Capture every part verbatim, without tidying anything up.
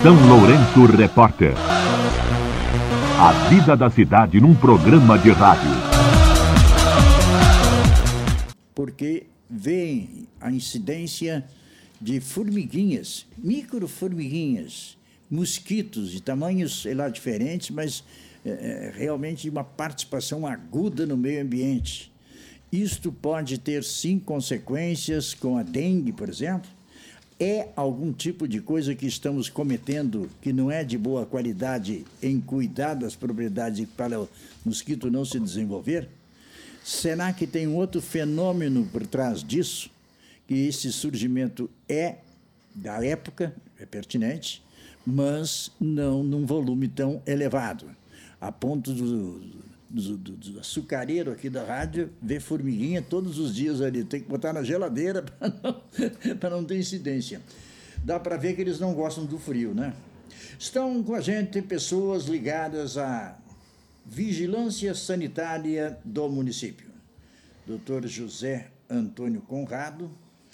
São Lourenço Repórter. A vida da cidade num programa de rádio. Porque vem a incidência de formiguinhas, microformiguinhas, mosquitos de tamanhos, sei lá, diferentes, mas é, realmente uma participação aguda no meio ambiente. Isto pode ter, sim, consequências com a dengue, por exemplo. É algum tipo de coisa que estamos cometendo que não é de boa qualidade em cuidar das propriedades para o mosquito não se desenvolver? Será que tem um outro fenômeno por trás disso? Que esse surgimento é da época, é pertinente, mas não num volume tão elevado, a ponto do, do, do, do açucareiro aqui da rádio ver formiguinha todos os dias ali, tem que botar na geladeira para não, para não ter incidência. Dá para ver que eles não gostam do frio, né? Estão com a gente pessoas ligadas à Vigilância Sanitária do município. doutor José Antônio Conrado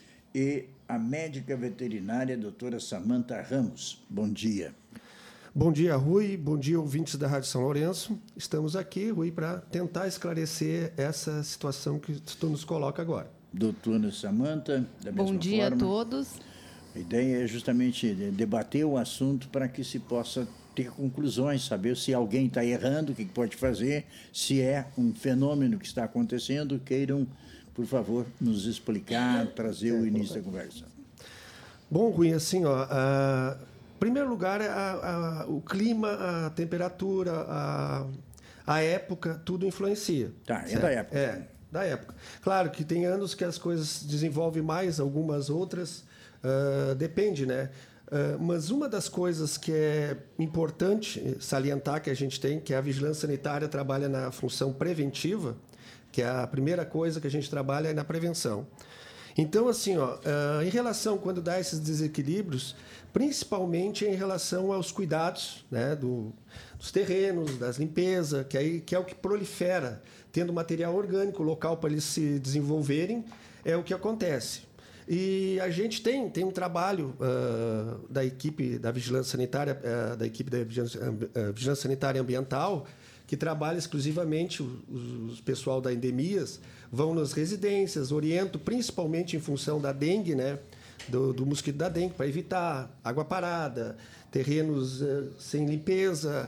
e a médica veterinária doutora Samanta Ramos. Bom dia. Bom dia, Rui. Bom dia, ouvintes da Rádio São Lourenço. Estamos aqui, Rui, para tentar esclarecer essa situação que tu nos coloca agora. Doutora Samanta, da mesma Bom dia forma, a todos. A ideia é justamente debater o assunto para que se possa ter conclusões, saber se alguém está errando, o que pode fazer, se é um fenômeno que está acontecendo, queiram, por favor, nos explicar, trazer o início da conversa. Bom, Rui, assim, ó, a, em primeiro lugar, a, a, o clima, a temperatura, a, a época, tudo influencia. Tá, é certo? da época. É, da época. Claro que tem anos que as coisas desenvolvem mais, algumas outras, uh, depende, né? Uh, mas uma das coisas que é importante salientar que a gente tem, que a vigilância sanitária trabalha na função preventiva, que é a primeira coisa que a gente trabalha é na prevenção. Então, assim, ó, uh, em relação quando dá esses desequilíbrios, principalmente em relação aos cuidados, né, do, dos terrenos, das limpezas, que, aí, que é o que prolifera, tendo material orgânico local para eles se desenvolverem, é o que acontece. E a gente tem, tem um trabalho uh, da equipe da vigilância sanitária, uh, da equipe da vigilância, uh, vigilância sanitária ambiental, que trabalha exclusivamente, os, os pessoal da endemias, vão nas residências, orientam principalmente em função da dengue, né, do, do mosquito da dengue, para evitar água parada, terrenos uh, sem limpeza,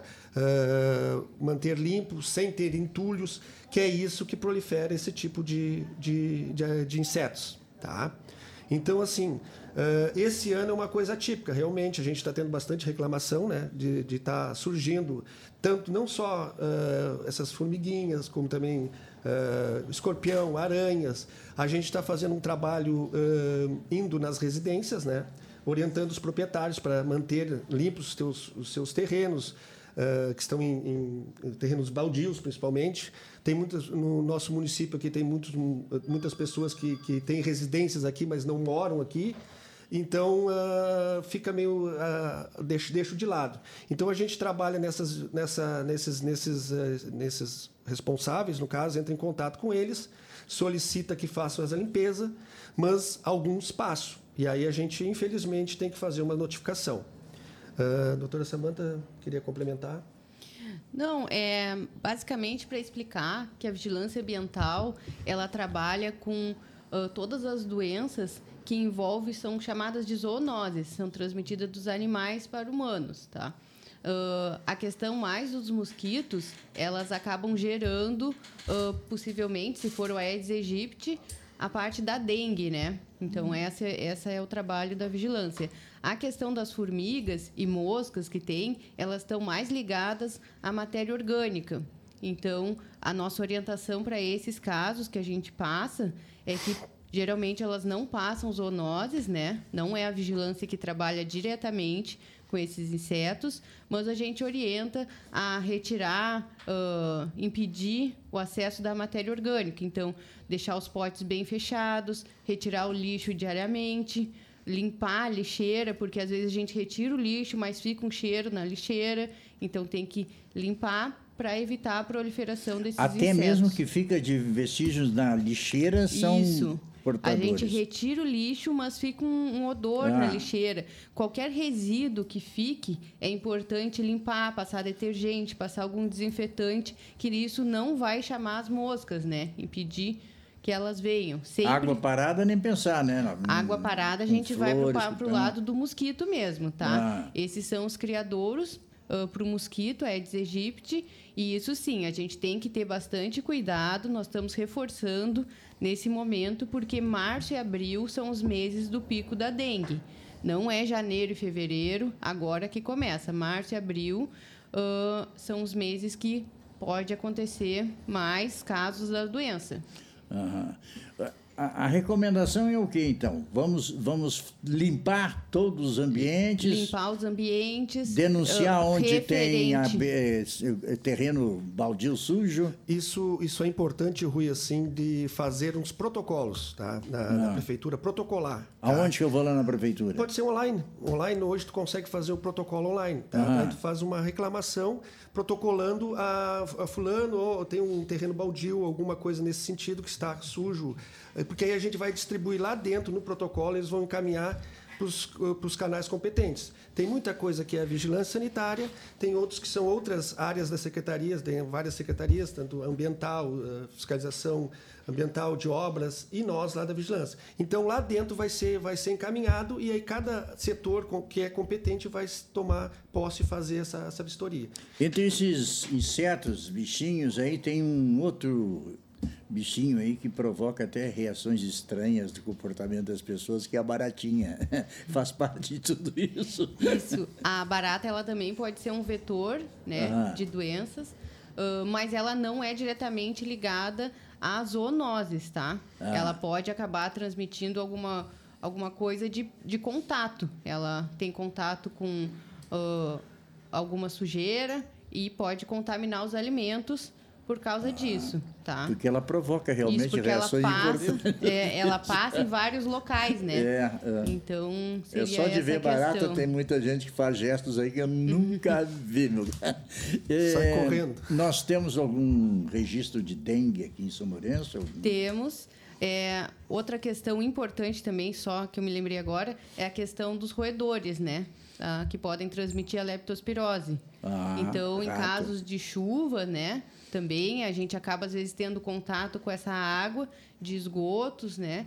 uh, manter limpos, sem ter entulhos, que é isso que prolifera esse tipo de, de, de, de insetos, tá? Então, assim, esse ano é uma coisa atípica, realmente. A gente está tendo bastante reclamação, né, de estar tá surgindo tanto, não só uh, essas formiguinhas, como também uh, escorpião, aranhas. A gente está fazendo um trabalho uh, indo nas residências, né, orientando os proprietários para manter limpos os, teus, os seus terrenos, Uh, que estão em, em terrenos baldios, principalmente. Tem muitas, no nosso município aqui tem muitos, muitas pessoas que, que têm residências aqui, mas não moram aqui. Então, uh, fica meio... Uh, deixo, deixo de lado. Então, a gente trabalha nessas, nessa, nesses, nesses, uh, nesses responsáveis, no caso, entra em contato com eles, solicita que façam essa limpeza, mas alguns passam. E aí a gente, infelizmente, tem que fazer uma notificação. Uh, doutora Samanta, queria complementar? Não, é basicamente para explicar que a vigilância ambiental ela trabalha com uh, todas as doenças que envolvem, são chamadas de zoonoses, são transmitidas dos animais para humanos, tá? Uh, a questão mais dos mosquitos, elas acabam gerando, uh, possivelmente, se for o Aedes aegypti, a parte da dengue, né? Então, essa, essa é o trabalho da vigilância. A questão das formigas e moscas que tem, elas estão mais ligadas à matéria orgânica. Então, a nossa orientação para esses casos que a gente passa é que, geralmente, elas não passam zoonoses, né? Não é a vigilância que trabalha diretamente com esses insetos, mas a gente orienta a retirar, uh, impedir o acesso da matéria orgânica. Então, deixar os potes bem fechados, retirar o lixo diariamente, limpar a lixeira, porque às vezes a gente retira o lixo, mas fica um cheiro na lixeira, então tem que limpar para evitar a proliferação desses Até insetos. mesmo que fica de vestígios na lixeira são... Isso. portadores. A gente retira o lixo, mas fica um, um odor Ah. na lixeira. Qualquer resíduo que fique, é importante limpar, passar detergente, passar algum desinfetante, que isso não vai chamar as moscas, né? Impedir que elas venham. Sempre... Água parada, nem pensar, né? Água parada, a gente Com vai flores, para o então. lado do mosquito mesmo, tá? Ah. Esses são os criadouros uh, para o mosquito, Aedes aegypti, e isso sim, a gente tem que ter bastante cuidado, nós estamos reforçando nesse momento, porque março e abril são os meses do pico da dengue. Não é janeiro e fevereiro, agora que começa. Março e abril uh, são os meses que pode acontecer mais casos da doença. Aham. A, a recomendação é o que, então? Vamos, vamos limpar todos os ambientes, Limpar os ambientes. denunciar uh, onde tem a, referente- eh, terreno baldio sujo. Isso, isso é importante, Rui, assim, de fazer uns protocolos, tá? Na, na prefeitura, protocolar. Tá? Aonde que eu vou lá na prefeitura? Pode ser online. Online, hoje, tu consegue fazer o protocolo online. Tá? Ah. Aí tu faz uma reclamação protocolando a, a fulano, ou tem um terreno baldio, alguma coisa nesse sentido que está sujo. Porque aí a gente vai distribuir lá dentro, no protocolo, eles vão encaminhar para os canais competentes. Tem muita coisa que é a vigilância sanitária, tem outros que são outras áreas das secretarias, tem várias secretarias, tanto ambiental, eh, fiscalização ambiental de obras, e nós lá da vigilância. Então, lá dentro vai ser, vai ser encaminhado, e aí cada setor com- que é competente vai tomar posse e fazer essa, essa vistoria. Entre esses insetos, bichinhos, aí tem um outro bichinho aí que provoca até reações estranhas do comportamento das pessoas, que é a baratinha. Faz parte de tudo isso. Isso. A barata, ela também pode ser um vetor, né, Aham. de doenças, ah, mas ela não é diretamente ligada às zoonoses, tá? Ah. Ela pode acabar transmitindo alguma, alguma coisa de, de contato. Ela tem contato com ah, alguma sujeira e pode contaminar os alimentos por causa disso, tá? Porque ela provoca Isso realmente porque ela reações passa, importantes. é, ela passa em vários locais, né? É, é. Então, É seria só de essa ver a barata, questão. tem muita gente que faz gestos aí que eu nunca vi, meu. É, Sai correndo. Nós temos algum registro de dengue aqui em São Lourenço? Temos. É, outra questão importante também, só que eu me lembrei agora, é a questão dos roedores, né? Ah, que podem transmitir a leptospirose. Ah, então, em rato. casos de chuva, né? Também a gente acaba, às vezes, tendo contato com essa água de esgotos, né?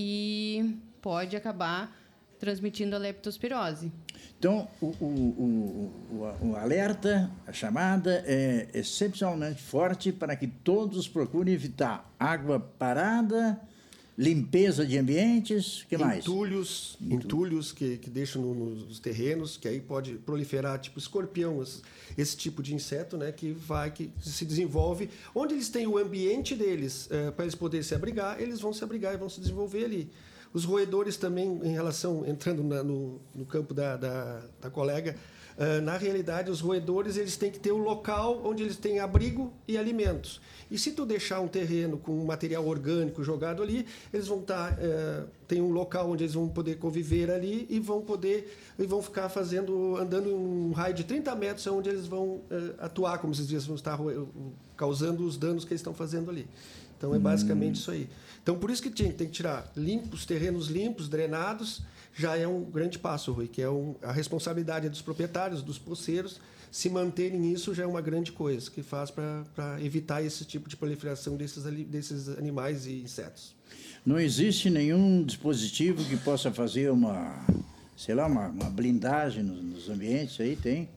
E pode acabar transmitindo a leptospirose. Então, o, o, o, o, o alerta, a chamada é excepcionalmente forte para que todos procurem evitar água parada, limpeza de ambientes, o que mais? Entulhos, entulhos que, que deixam no- nos terrenos, que aí pode proliferar, tipo escorpião, esse, esse tipo de inseto, né, que vai, que se desenvolve. Onde eles têm o ambiente deles, para eles poderem se abrigar, eles vão se abrigar e vão se desenvolver ali. Os roedores também, em relação, entrando na- no, no campo da, da, da colega, ah, na realidade, os roedores eles têm que ter um local onde eles têm abrigo e alimentos. E se tu deixar um terreno com um material orgânico jogado ali, eles vão estar eh, tem um local onde eles vão poder conviver ali e vão poder e vão ficar fazendo andando em um raio de trinta metros, onde eles vão eh, atuar, como se diz, vão estar ro- causando os danos que eles estão fazendo ali. Então é basicamente isso aí. Então por isso que tem, tem que tirar limpos, terrenos limpos, drenados, já é um grande passo, Rui, que é um, a responsabilidade dos proprietários, dos poceiros, se manterem nisso já é uma grande coisa, que faz para evitar esse tipo de proliferação desses, ali- desses animais e insetos. Não existe nenhum dispositivo que possa fazer uma, sei lá, uma, uma blindagem nos, nos ambientes aí, tem?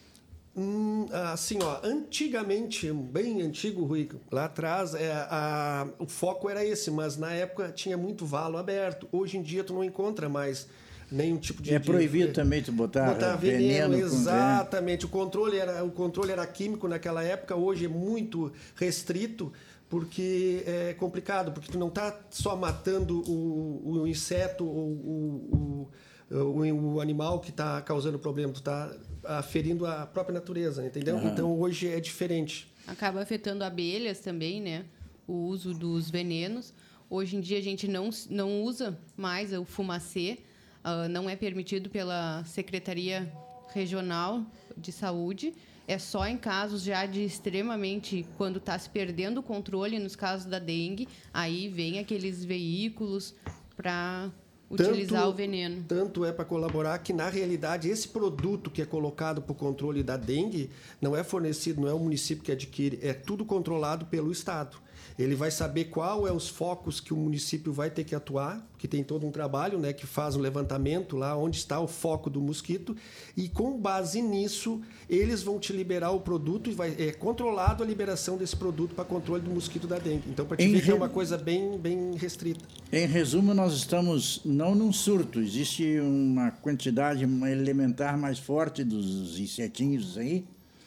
Hum, assim, ó, antigamente, bem antigo, Rui, lá atrás, é, a, o foco era esse, mas na época tinha muito valo aberto. Hoje em dia tu não encontra mais nenhum tipo de... É de- proibido também tu botar, botar veneno, veneno com- exatamente. O controle, era, o controle era químico naquela época, hoje é muito restrito, porque é complicado, porque tu não está só matando o, o inseto ou o, o, o, o animal que está causando problema, tu está ferindo a própria natureza, entendeu? Aham. Então hoje é diferente. Acaba afetando abelhas também, né? O uso dos venenos. Hoje em dia a gente não, não usa mais o fumacê, ah, não é permitido pela Secretaria Regional de saúde. É só em casos já de extremamente, quando está se perdendo o controle, nos casos da dengue, aí vem aqueles veículos para utilizar tanto, o veneno. Tanto é para colaborar que, na realidade, esse produto que é colocado para o controle da dengue não é fornecido, não é o município que adquire, é tudo controlado pelo Estado. Ele vai saber qual é os focos que o município vai ter que atuar, que tem todo um trabalho, né, que faz um levantamento lá onde está o foco do mosquito, e com base nisso eles vão te liberar o produto e vai é controlado a liberação desse produto para controle do mosquito da dengue. Então, para te ver que é uma coisa bem, bem restrita. Em resumo, nós estamos não num surto, existe uma quantidade elementar mais forte dos insetinhos aí?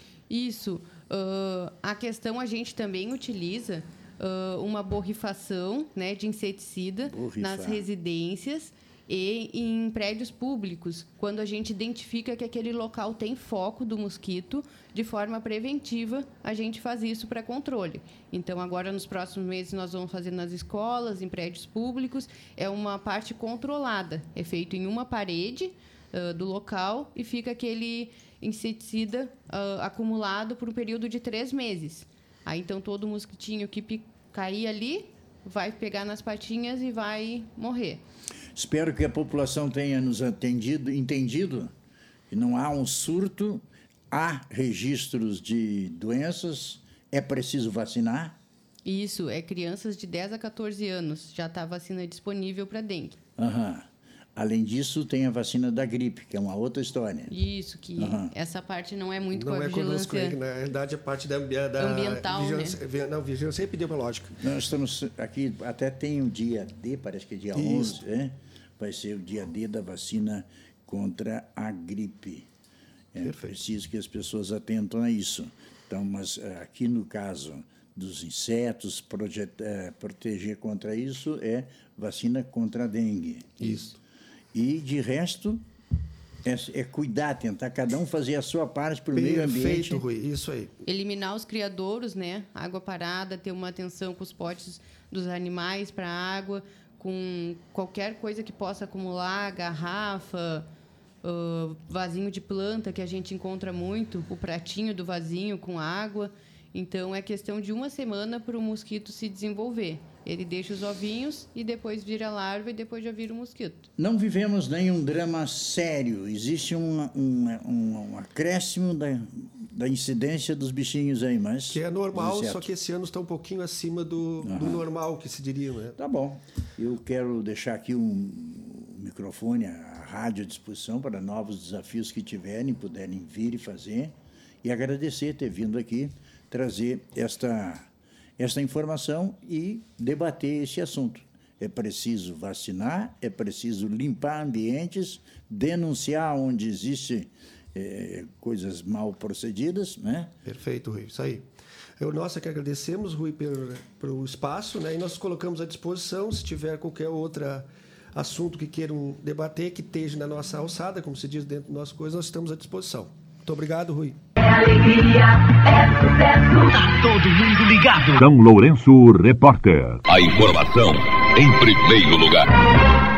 Isso. Uh, a questão a gente também utiliza Uh, uma borrifação, né, de inseticida Borrifar. nas residências e em prédios públicos, quando a gente identifica que aquele local tem foco do mosquito, de forma preventiva, a gente faz isso para controle. Então, agora, nos próximos meses, nós vamos fazer nas escolas, em prédios públicos. É uma parte controlada, é feito em uma parede uh, do local e fica aquele inseticida uh, acumulado por um período de três meses. Aí, então, todo mosquitinho que cair ali vai pegar nas patinhas e vai morrer. Espero que a população tenha nos atendido, entendido que não há um surto, há registros de doenças, é preciso vacinar? Isso, é crianças de dez a quatorze anos, já está a vacina disponível para dengue. Aham. Além disso, tem a vacina da gripe, que é uma outra história. Isso, que uhum. essa parte não é muito não com a é vigilância... Conosco, na realidade, a parte da, da ambiental, vigilância, né? Não, vigilância epidemiológica. Nós estamos aqui, até tem o dia D, parece que é dia Isso. onze, né? Vai ser o dia D da vacina contra a gripe. É Perfeito. Preciso que as pessoas atentem a isso. Então, mas aqui no caso dos insetos, projet, é, proteger contra isso é vacina contra a dengue. Isso. E, de resto, é, é cuidar, tentar cada um fazer a sua parte para o meio ambiente. Perfeito, Rui, isso aí. Eliminar os criadouros, né? Água parada, ter uma atenção com os potes dos animais para água, com qualquer coisa que possa acumular, garrafa, uh, vasinho de planta, que a gente encontra muito, o pratinho do vasinho com água. Então, é questão de uma semana para o mosquito se desenvolver. Ele deixa os ovinhos e depois vira larva e depois já vira o mosquito. Não vivemos nenhum drama sério. Existe um, um, um, um acréscimo da, da incidência dos bichinhos aí, mas... Que é normal, só que esse ano está um pouquinho acima do, uhum. do normal, que se diria, né? Tá bom. Eu quero deixar aqui um microfone, a rádio à disposição para novos desafios que tiverem, puderem vir e fazer. E agradecer ter vindo aqui trazer esta, esta informação e debater esse assunto. É preciso vacinar, é preciso limpar ambientes, denunciar onde existem é, coisas mal procedidas, né? Perfeito, Rui, isso aí. Eu, nós é que agradecemos, Rui, pelo, pelo espaço, né? E nós colocamos à disposição, se tiver qualquer outro assunto que queiram debater, que esteja na nossa alçada, como se diz dentro da nossa coisa, nós estamos à disposição. Muito obrigado, Rui. É alegria, é sucesso. Tá todo mundo ligado. São Lourenço, repórter. A informação em primeiro lugar.